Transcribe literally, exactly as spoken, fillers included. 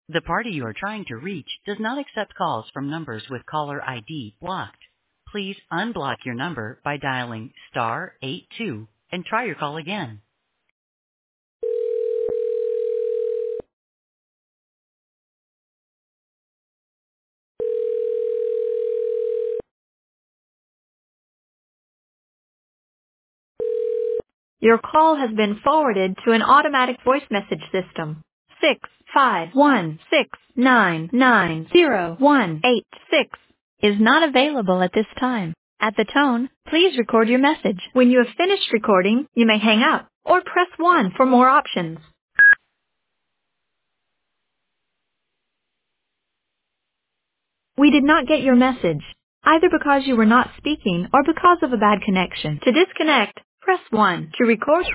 The party you are trying to reach does not accept calls from numbers with caller I D blocked. Please unblock your number by dialing star eight two and try your call again. Your call has been forwarded to an automatic voice message system. Six five one six nine nine zero one eight six is not available at this time. At the tone, please record your message. When you have finished recording, you may hang up or press one for more options. We did not get your message, either because you were not speaking or because of a bad connection. To disconnect, press one. To record